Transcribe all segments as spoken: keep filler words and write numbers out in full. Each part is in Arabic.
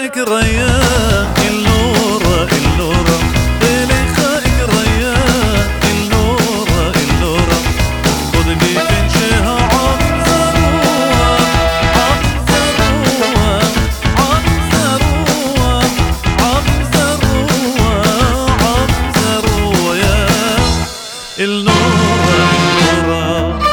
خايك ريان اللورة اللورة إلي خايك ريان اللورة اللورة خذني تنشيها عم زروة عم زروة عم زروة عم زروة عم زروة يا اللورة اللورة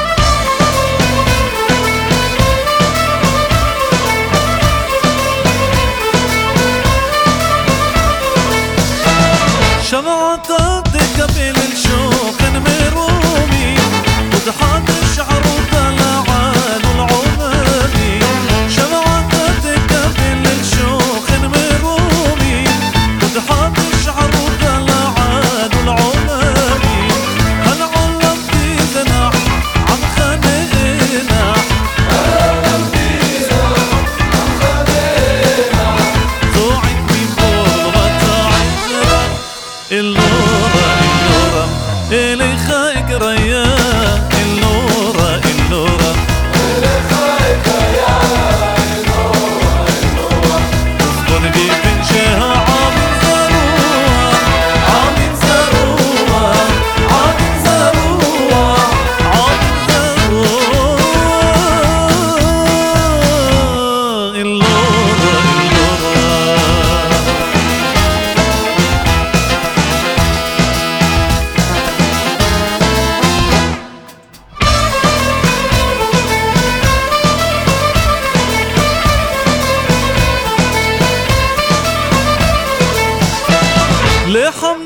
شمعتك قبل الشوق مرومي وضحات الشعر وطلعان العمامي شمعتك قبل الشوق مرومي وضحات الشعر وطلعان العمامي هل علمتي زناح عم خانقنا هل علمتي زناح عم خانقنا زوعك من بول غطاعي اللورة اللورة إلي خايك ريان اللورة اللورة إلي خايك ريان اللورة اللورة خذني بنشيها عم زروة عم زروة عم زروة عم زروة اللورة اللورة ليه